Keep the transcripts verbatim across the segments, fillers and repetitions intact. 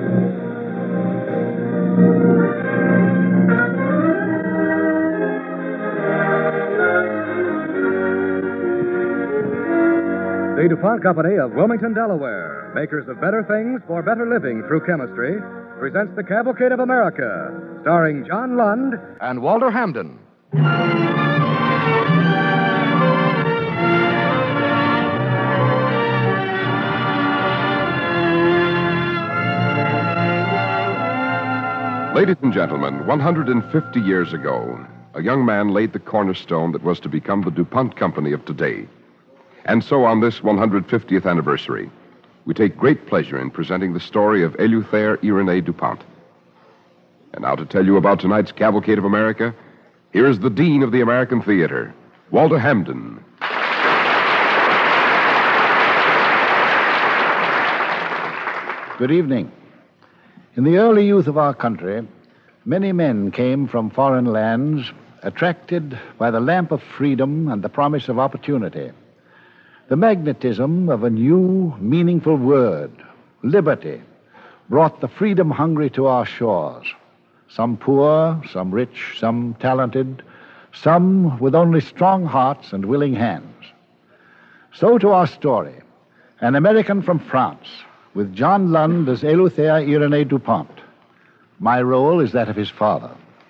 The DuPont Company of Wilmington, Delaware, makers of better things for better living through chemistry, presents The Cavalcade of America, starring John Lund and Walter Hamden. Ladies and gentlemen, one hundred fifty years ago, a young man laid the cornerstone that was to become the DuPont Company of today. And so on this one hundred fiftieth anniversary, we take great pleasure in presenting the story of Eleuthère Irénée DuPont. And now to tell you about tonight's Cavalcade of America, here is the Dean of the American Theater, Walter Hamden. Good evening. In the early youth of our country, many men came from foreign lands, attracted by the lamp of freedom and the promise of opportunity. The magnetism of a new, meaningful word, liberty, brought the freedom hungry to our shores. Some poor, some rich, some talented, some with only strong hearts and willing hands. So to our story, an American from France, with John Lund as Eleuthère Irénée DuPont. My role is that of his father.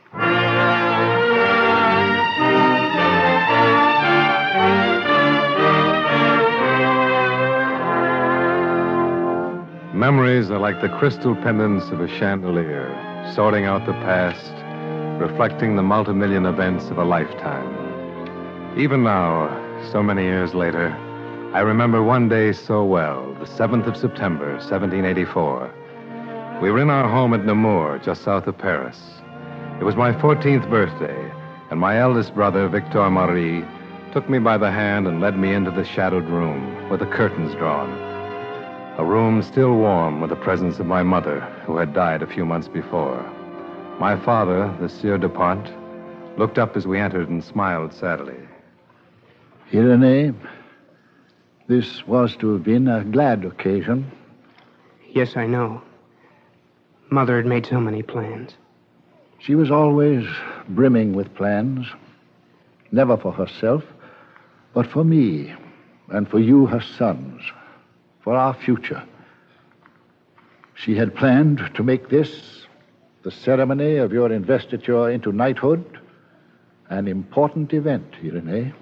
Memories are like the crystal pendants of a chandelier, sorting out the past, reflecting the multimillion events of a lifetime. Even now, so many years later, I remember one day so well, the seventh of September, seventeen eighty-four. We were in our home at Namur, just south of Paris. It was my fourteenth birthday, and my eldest brother, Victor Marie, took me by the hand and led me into the shadowed room with the curtains drawn. A room still warm with the presence of my mother, who had died a few months before. My father, the Sieur DuPont, looked up as we entered and smiled sadly. Irénée, this was to have been a glad occasion. Yes, I know. Mother had made so many plans. She was always brimming with plans, never for herself, but for me and for you, her sons. For our future. She had planned to make this, the ceremony of your investiture into knighthood, an important event, Irénée.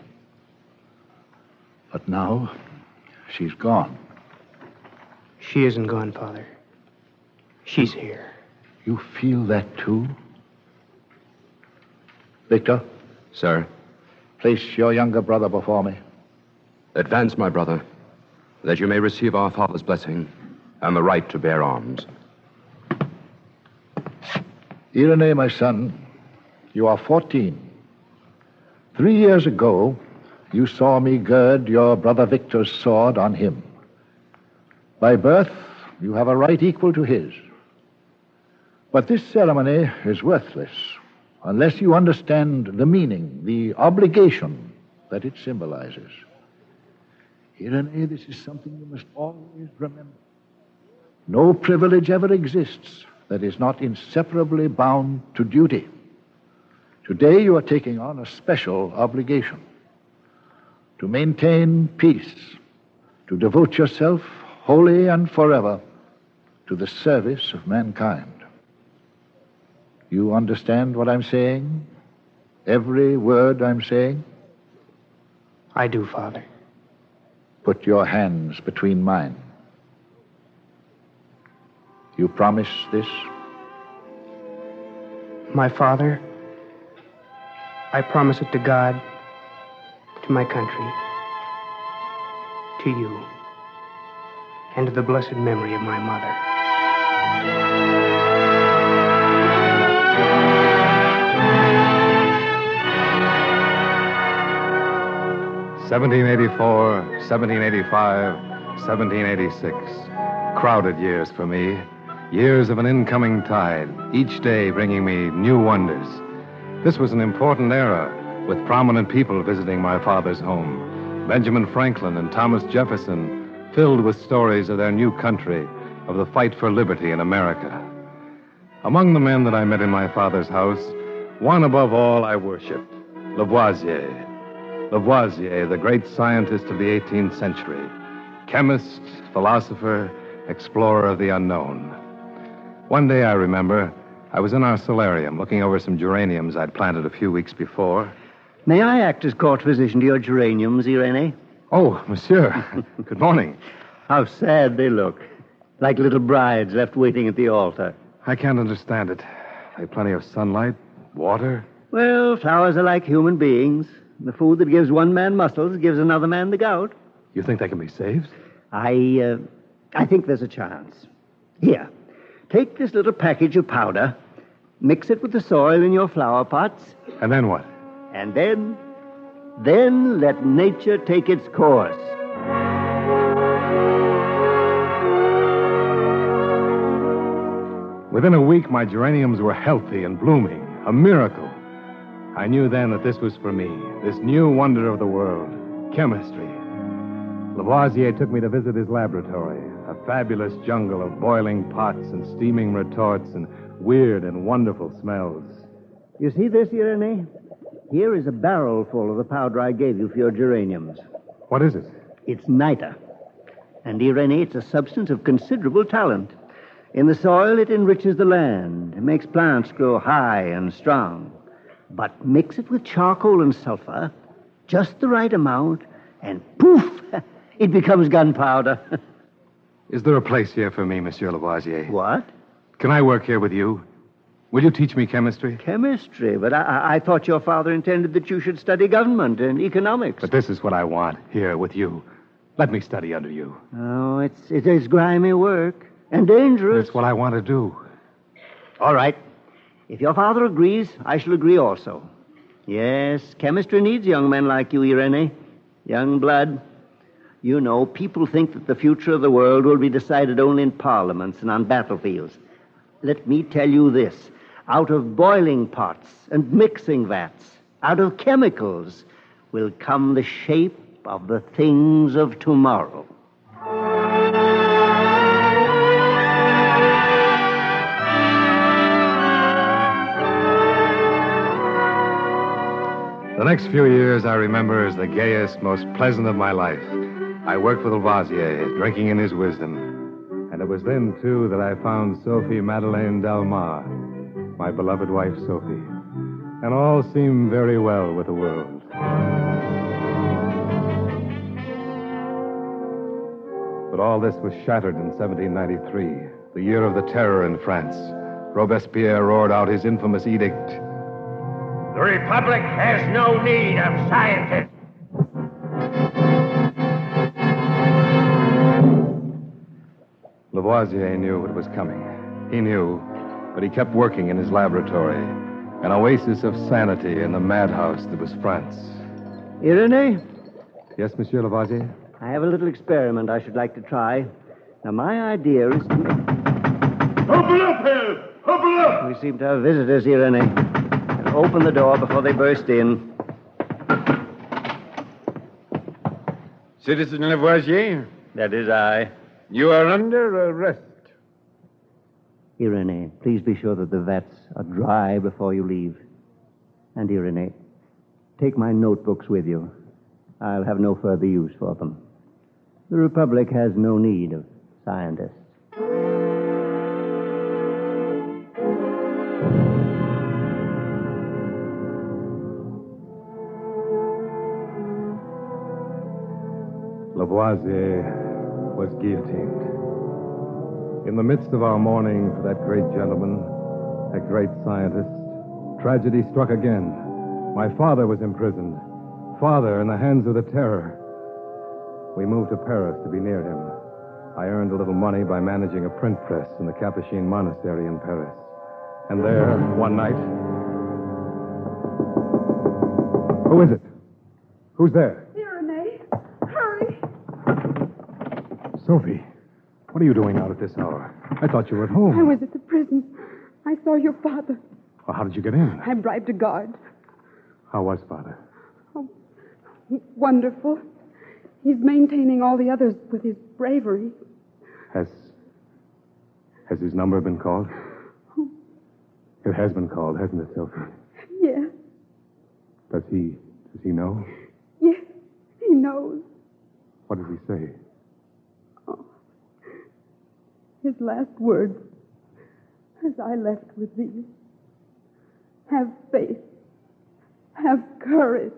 But now, she's gone. She isn't gone, Father. She's here. You feel that, too? Victor? Sir? Place your younger brother before me. Advance, my brother, that you may receive our father's blessing and the right to bear arms. Irénée, my son, you are fourteen. Three years ago, you saw me gird your brother Victor's sword on him. By birth, you have a right equal to his. But this ceremony is worthless unless you understand the meaning, the obligation that it symbolizes. Irénée, this is something you must always remember. No privilege ever exists that is not inseparably bound to duty. Today you are taking on a special obligation to maintain peace, to devote yourself wholly and forever to the service of mankind. You understand what I'm saying? Every word I'm saying? I do, Father. Put your hands between mine. You promise this? My Father, I promise it to God, to my country, to you, and to the blessed memory of my mother. seventeen eighty-four, seventeen eighty-five, seventeen eighty-six. Crowded years for me. Years of an incoming tide, each day bringing me new wonders. This was an important era, with prominent people visiting my father's home. Benjamin Franklin and Thomas Jefferson, filled with stories of their new country, of the fight for liberty in America. Among the men that I met in my father's house, one above all I worshipped, Lavoisier. Lavoisier, the great scientist of the eighteenth century, chemist, philosopher, explorer of the unknown. One day, I remember, I was in our solarium looking over some geraniums I'd planted a few weeks before. May I act as court physician to your geraniums, Irene? Oh, monsieur. Good morning. How sad they look. Like little brides left waiting at the altar. I can't understand it. They've plenty of sunlight, water. Well, flowers are like human beings. The food that gives one man muscles gives another man the gout. You think they can be saved? I, uh, I think there's a chance. Here, take this little package of powder, mix it with the soil in your flower pots. And then what? And then, then let nature take its course. Within a week, my geraniums were healthy and blooming. A miracle. I knew then that this was for me, this new wonder of the world, chemistry. Lavoisier took me to visit his laboratory, a fabulous jungle of boiling pots and steaming retorts and weird and wonderful smells. You see this, Irene? Here is a barrel full of the powder I gave you for your geraniums. What is it? It's niter. And, Irene, it's a substance of considerable talent. In the soil, it enriches the land, it makes plants grow high and strong. But mix it with charcoal and sulfur, just the right amount, and poof, it becomes gunpowder. Is there a place here for me, Monsieur Lavoisier? What? Can I work here with you? Will you teach me chemistry? Chemistry? But I, I thought your father intended that you should study government and economics. But this is what I want, here with you. Let me study under you. Oh, it's, it is grimy work and dangerous. It's what I want to do. All right. If your father agrees, I shall agree also. Yes, chemistry needs young men like you, Irene. Young blood. You know, people think that the future of the world will be decided only in parliaments and on battlefields. Let me tell you this. Out of boiling pots and mixing vats, out of chemicals, will come the shape of the things of tomorrow. The next few years I remember as the gayest, most pleasant of my life. I worked with Lavoisier, drinking in his wisdom. And it was then, too, that I found Sophie Madeleine Delmar, my beloved wife, Sophie. And all seemed very well with the world. But all this was shattered in seventeen ninety-three, the year of the terror in France. Robespierre roared out his infamous edict. The Republic has no need of scientists. Lavoisier knew what was coming. He knew, but he kept working in his laboratory, an oasis of sanity in the madhouse that was France. Irene? Yes, Monsieur Lavoisier? I have a little experiment I should like to try. Now, my idea is to... Open up, Hill! Open up! We seem to have visitors, Irene. Open the door before they burst in. Citizen Lavoisier? That is I. You are under arrest. Irene, please be sure that the vats are dry before you leave. And Irene, take my notebooks with you. I'll have no further use for them. The Republic has no need of scientists. Lavoisier was guillotined. In the midst of our mourning for that great gentleman, that great scientist, tragedy struck again. My father was imprisoned. Father in the hands of the terror. We moved to Paris to be near him. I earned a little money by managing a print press in the Capuchin Monastery in Paris. And there, one night... Who is it? Who's there? Sophie, what are you doing out at this hour? I thought you were at home. I was at the prison. I saw your father. Well, how did you get in? I bribed a guard. How was Father? Oh, wonderful. He's maintaining all the others with his bravery. Has Has his number been called? It has been called, hasn't it, Sophie? Yes, Does he, does he know? yes, he knows. What does he say? Oh. His last words, as I left with thee. Have faith. Have courage.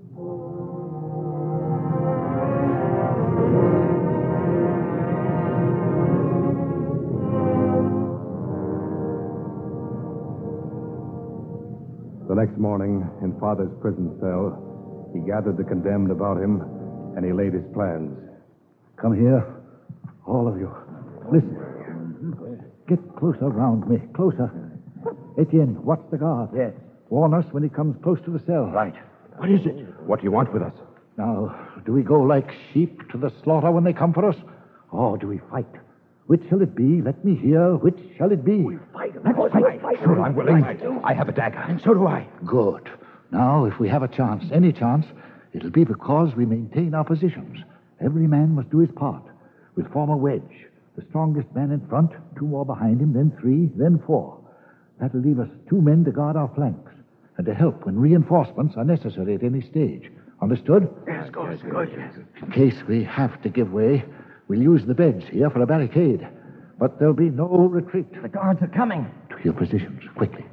The next morning, in Father's prison cell, he gathered the condemned about him, and he laid his plans. Come here, all of you. Listen. Get closer round me. Closer. Etienne, watch the guard. Yes. Warn us when he comes close to the cell. Right. What is it? What do you want with us? Now, do we go like sheep to the slaughter when they come for us? Or do we fight? Which shall it be? Let me hear. Which shall it be? We fight. Let's fight. fight. Sure, I'm willing. I have a dagger. And so do I. Good. Now, if we have a chance, any chance, it'll be because we maintain our positions. Every man must do his part. We'll form a wedge. The strongest man in front, two more behind him, then three, then four. That'll leave us two men to guard our flanks and to help when reinforcements are necessary at any stage. Understood? Yes, good, good. In case we have to give way, we'll use the beds here for a barricade. But there'll be no retreat. The guards are coming. To your positions, quickly.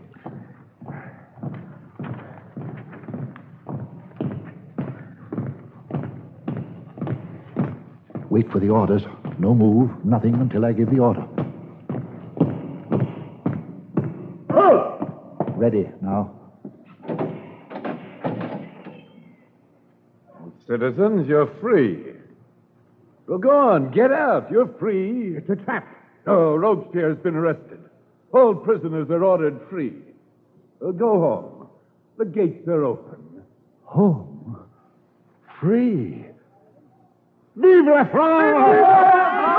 Wait for the orders. No move, nothing until I give the order. Oh! Ready now. Citizens, you're free. Well, go on, get out. You're free. It's a trap. No, Robespierre's been arrested. All prisoners are ordered free. Well, go home. The gates are open. Home. Free. Vive la France!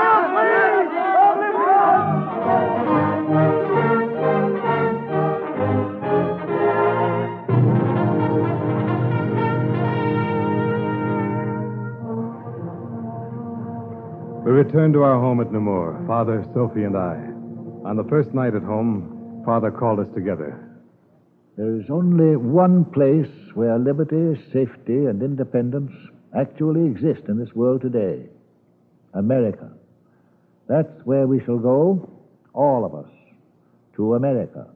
We returned to our home at Namur, Father, Sophie, and I. On the first night at home, Father called us together. There's only one place where liberty, safety, and independence actually exist in this world today. America. That's where we shall go, all of us, to America.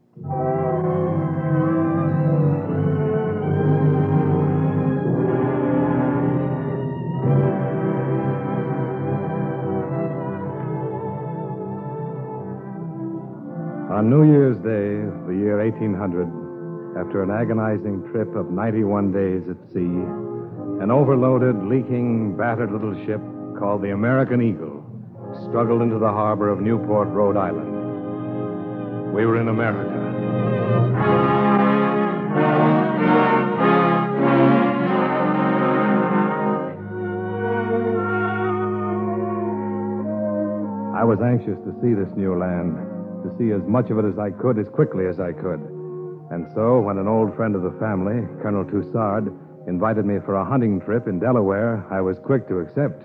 On New Year's Day, the year eighteen hundred, after an agonizing trip of ninety-one days at sea, an overloaded, leaking, battered little ship called the American Eagle struggled into the harbor of Newport, Rhode Island. We were in America. I was anxious to see this new land, to see as much of it as I could, as quickly as I could. And so, when an old friend of the family, Colonel Toussard, invited me for a hunting trip in Delaware, I was quick to accept.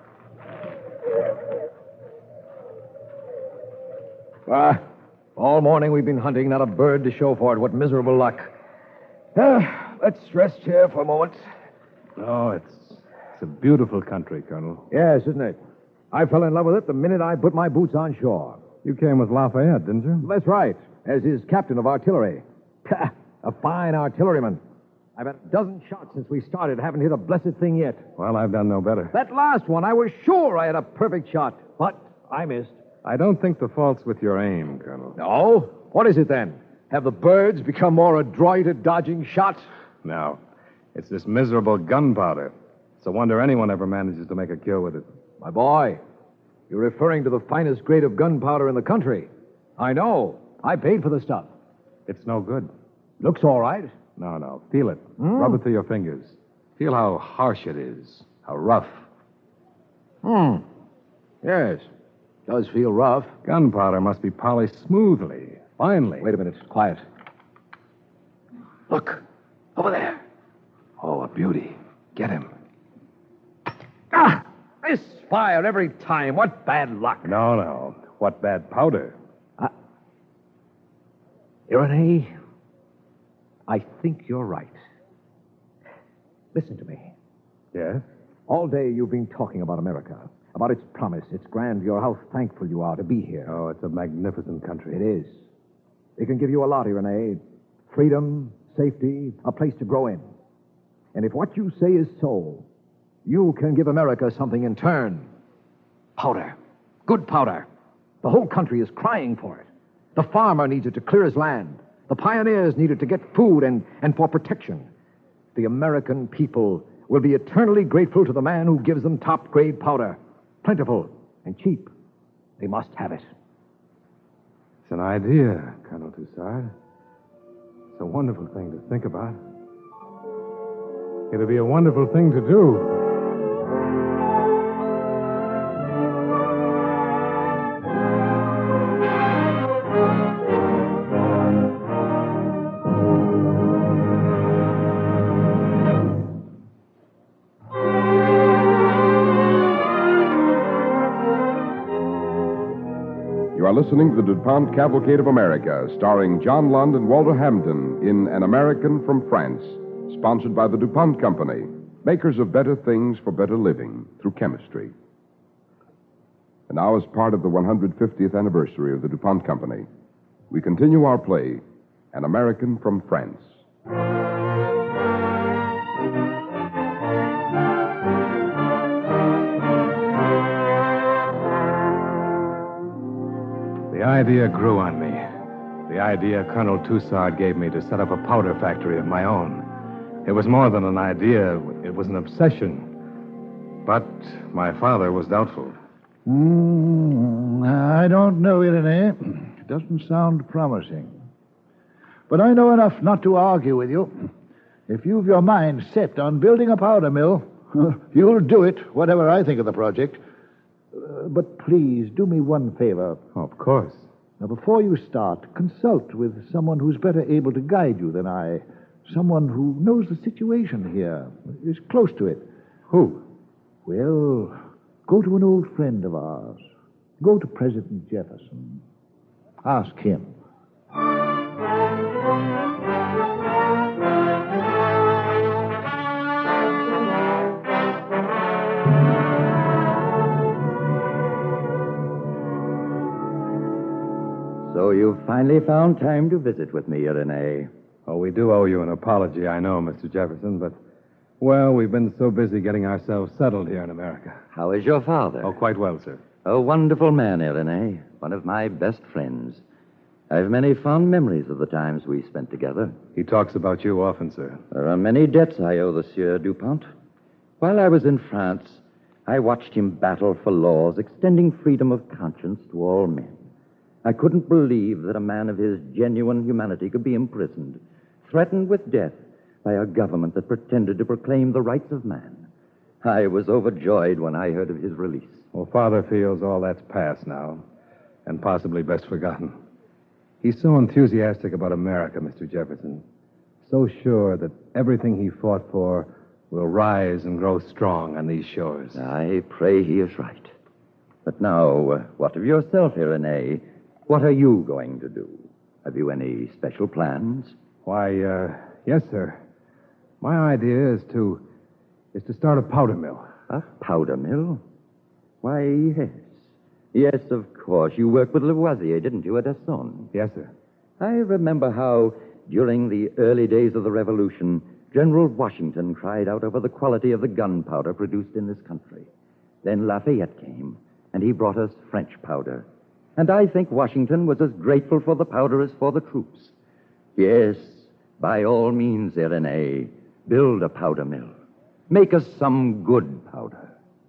Ah, all morning we've been hunting, not a bird to show for it. What miserable luck. Ah, let's rest here for a moment. Oh, it's, it's a beautiful country, Colonel. Yes, isn't it? I fell in love with it the minute I put my boots on shore. You came with Lafayette, didn't you? That's right, as his captain of artillery. A fine artilleryman. I've had a dozen shots since we started. Haven't hit a blessed thing yet. Well, I've done no better. That last one, I was sure I had a perfect shot, but I missed. I don't think the fault's with your aim, Colonel. No? What is it then? Have the birds become more adroit at dodging shots? No. It's this miserable gunpowder. It's a wonder anyone ever manages to make a kill with it. My boy, you're referring to the finest grade of gunpowder in the country. I know. I paid for the stuff. It's no good. Looks all right. No, no. Feel it. Mm. Rub it through your fingers. Feel how harsh it is. How rough. Hmm. Yes. Does feel rough. Gunpowder must be polished smoothly, finely. Wait a minute. Quiet. Look. Over there. Oh, a beauty. Get him. Ah! Misfire every time. What bad luck. No, no. What bad powder? Uh, Irenee, I think you're right. Listen to me. Yes? All day you've been talking about America, about its promise, its grandeur, how thankful you are to be here. Oh, it's a magnificent country. It is. It can give you a lot, Irenee. Freedom, safety, a place to grow in. And if what you say is so, you can give America something in turn. Powder. Good powder. The whole country is crying for it. The farmer needs it to clear his land. The pioneers need it to get food and, and for protection. The American people will be eternally grateful to the man who gives them top-grade powder. Plentiful and cheap. They must have it. It's an idea, Colonel Toussard. It's a wonderful thing to think about. It'll be a wonderful thing to do. You are listening to the DuPont Cavalcade of America, starring John Lund and Walter Hampden in An American from France, sponsored by the DuPont Company, makers of better things for better living through chemistry. And now, as part of the one hundred fiftieth anniversary of the DuPont Company, we continue our play, An American from France. The idea grew on me. The idea Colonel Toussard gave me to set up a powder factory of my own. It was more than an idea. It was an obsession. But my father was doubtful. Mm, I don't know, Irenee. It doesn't sound promising. But I know enough not to argue with you. If you've your mind set on building a powder mill, you'll do it, whatever I think of the project. Uh, but please, do me one favor. Oh, of course. Now, before you start, consult with someone who's better able to guide you than I. Someone who knows the situation here, is close to it. Who? Well, go to an old friend of ours. Go to President Jefferson. Ask him. So you've finally found time to visit with me, Irenee. Oh, we do owe you an apology, I know, Mister Jefferson, but, well, we've been so busy getting ourselves settled here in America. How is your father? Oh, quite well, sir. A wonderful man, Irenee. One of my best friends. I've many fond memories of the times we spent together. He talks about you often, sir. There are many debts I owe the Sieur Dupont. While I was in France, I watched him battle for laws extending freedom of conscience to all men. I couldn't believe that a man of his genuine humanity could be imprisoned, threatened with death by a government that pretended to proclaim the rights of man. I was overjoyed when I heard of his release. Well, Father feels all that's past now, and possibly best forgotten. He's so enthusiastic about America, Mister Jefferson. So sure that everything he fought for will rise and grow strong on these shores. I pray he is right. But now, uh, what of yourself, Irenee? What are you going to do? Have you any special plans? Why, uh, yes, sir. My idea is to is to start a powder mill. A powder mill? Why, yes. Yes, of course. You worked with Lavoisier, didn't you, at Essonne? Yes, sir. I remember how, during the early days of the Revolution, General Washington cried out over the quality of the gunpowder produced in this country. Then Lafayette came, and he brought us French powder. And I think Washington was as grateful for the powder as for the troops. Yes, by all means, Irenee, build a powder mill. Make us some good powder.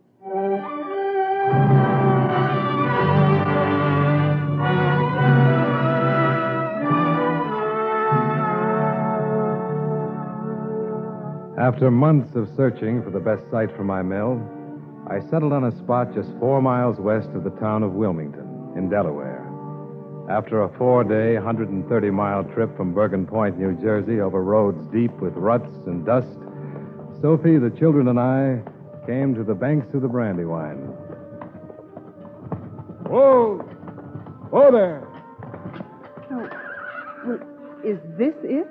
After months of searching for the best site for my mill, I settled on a spot just four miles west of the town of Wilmington, in Delaware. After a four-day, one hundred thirty mile trip from Bergen Point, New Jersey, over roads deep with ruts and dust, Sophie, the children, and I came to the banks of the Brandywine. Whoa! Oh, there. Oh, well, is this it?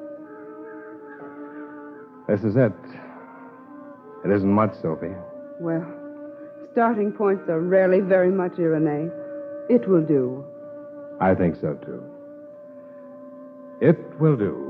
This is it. It isn't much, Sophie. Well, starting points are rarely very much, Irene. It will do. I think so, too. It will do.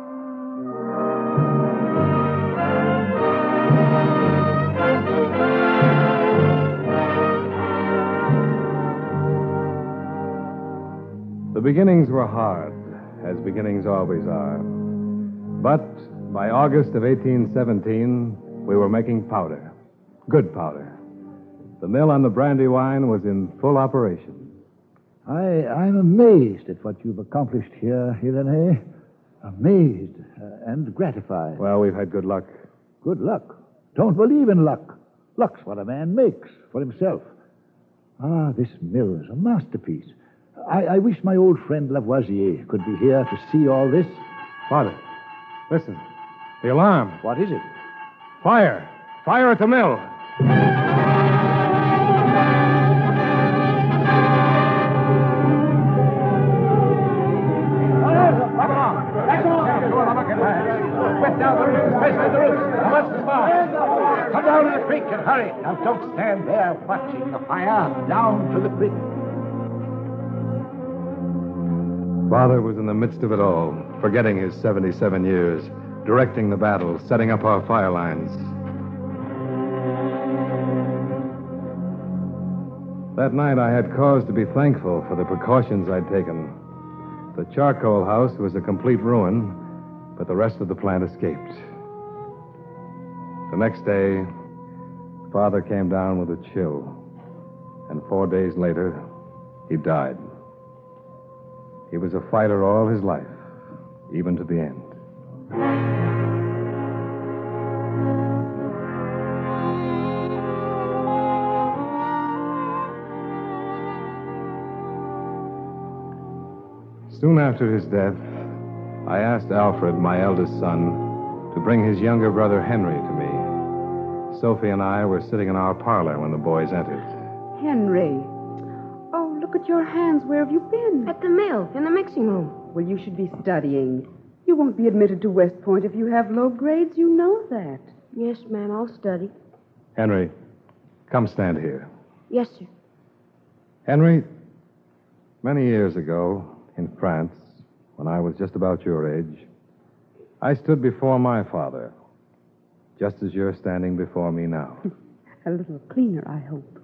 The beginnings were hard, as beginnings always are. But by August of eighteen seventeen, we were making powder. Good powder. The mill on the Brandywine was in full operation. I, I'm amazed at what you've accomplished here, Irene. Amazed uh, and gratified. Well, we've had good luck. Good luck? Don't believe in luck. Luck's what a man makes for himself. Ah, this mill is a masterpiece. I, I wish my old friend Lavoisier could be here to see all this. Father, listen. The alarm. What is it? Fire. Fire at the mill. Wet down the roof, especially the roof. Now, what's the spot? Come down to the creek and hurry. Now, don't stand there watching the fire. Down to the creek. Father was in the midst of it all, forgetting his seventy-seven years, directing the battle, setting up our fire lines. That night, I had cause to be thankful for the precautions I'd taken. The charcoal house was a complete ruin, but the rest of the plant escaped. The next day, Father came down with a chill, and four days later, he died. He was a fighter all his life, even to the end. Soon after his death, I asked Alfred, my eldest son, to bring his younger brother Henry to me. Sophie and I were sitting in our parlor when the boys entered. Henry. Oh, look at your hands. Where have you been? At the mill, in the mixing room. Well, you should be studying. You won't be admitted to West Point if you have low grades. You know that. Yes, ma'am, I'll study. Henry, come stand here. Yes, sir. Henry, many years ago, in France, when I was just about your age, I stood before my father, just as you're standing before me now. A little cleaner, I hope.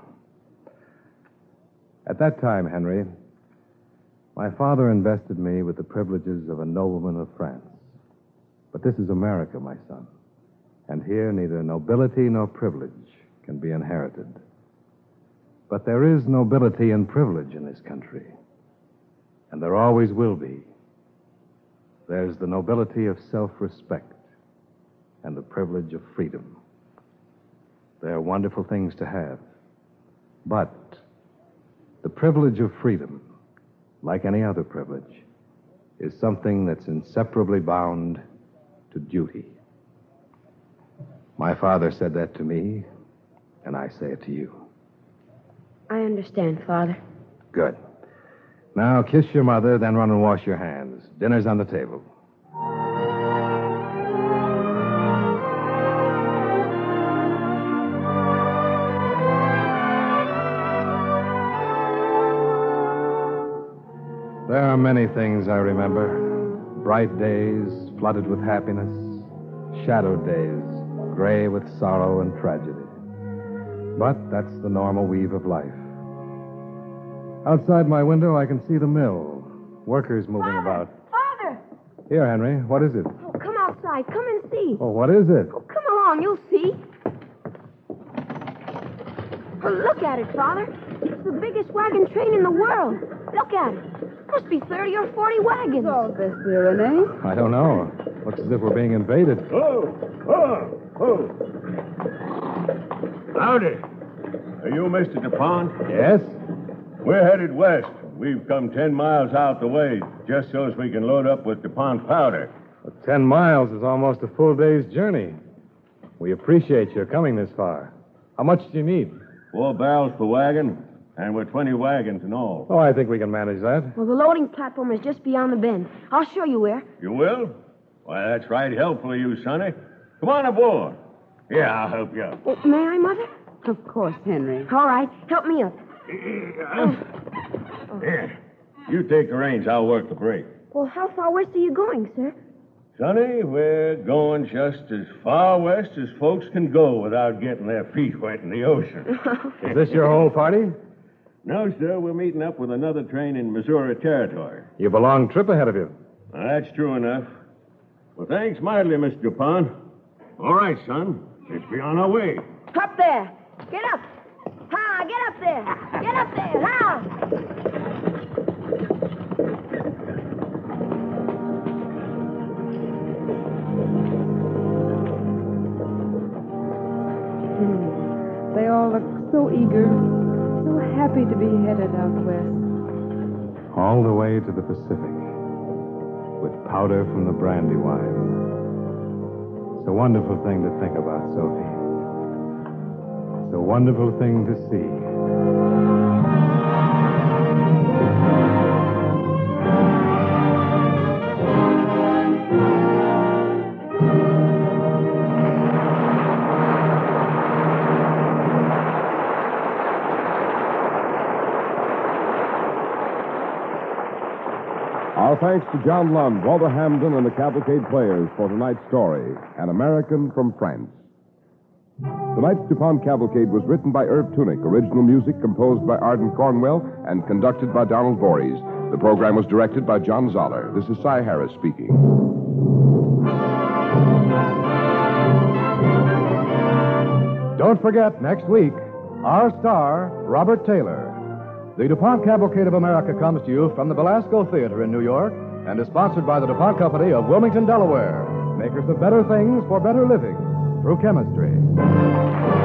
At that time, Henry, my father invested me with the privileges of a nobleman of France. But this is America, my son, and here neither nobility nor privilege can be inherited. But there is nobility and privilege in this country, and there always will be. There's the nobility of self-respect and the privilege of freedom. They're wonderful things to have. But the privilege of freedom, like any other privilege, is something that's inseparably bound to duty. My father said that to me, and I say it to you. I understand, Father. Good. Now, kiss your mother, then run and wash your hands. Dinner's on the table. There are many things I remember. Bright days flooded with happiness, shadowed days gray with sorrow and tragedy. But that's the normal weave of life. Outside my window, I can see the mill. Workers moving Father! about. Father! Here, Henry, what is it? Oh, come outside. Come and see. Oh, what is it? Oh, come along. You'll see. Oh, look at it, Father. It's the biggest wagon train in the world. Look at it. Must be thirty or forty wagons. What's all this, Irene? I don't know. Looks as if we're being invaded. Oh, oh, oh. Howdy. Are you Mister DuPont? Yes? We're headed west. We've come ten miles out the way, just so as we can load up with DuPont powder. Well, ten miles is almost a full day's journey. We appreciate your coming this far. How much do you need? Four barrels per wagon, And with twenty wagons and all. Oh, I think we can manage that. Well, the loading platform is just beyond the bend. I'll show you where. You will? Why, that's right helpful of you, Sonny. Come on aboard. Yeah, I'll help you up. Oh, may I, Mother? Of course, Henry. All right, help me up. Here, you take the reins. I'll work the brake. Well, how far west are you going, sir? Sonny, we're going just as far west as folks can go without getting their feet wet in the ocean. Is this your whole party? No, sir. We're meeting up with another train in Missouri Territory. You have a long trip ahead of you. Well, that's true enough. Well, thanks mightily, Mister Dupont. All right, son. Let's be on our way. Up there. Get up. Ha, get up there. Get up there. Ha. They all look so eager, so happy to be headed out west. All the way to the Pacific, with powder from the Brandywine. It's a wonderful thing to think about, Sophie. It's a wonderful thing to see. Our thanks to John Lund, Walter Hamden, and the Cavalcade Players for tonight's story, An American from France. Tonight's DuPont Cavalcade was written by Irv Tunick, original music composed by Arden Cornwell, and conducted by Donald Voorhees. The program was directed by John Zoller. This is Cy Harris speaking. Don't forget, next week, our star, Robert Taylor. The DuPont Cavalcade of America comes to you from the Belasco Theater in New York and is sponsored by the DuPont Company of Wilmington, Delaware, makers of better things for better living through chemistry.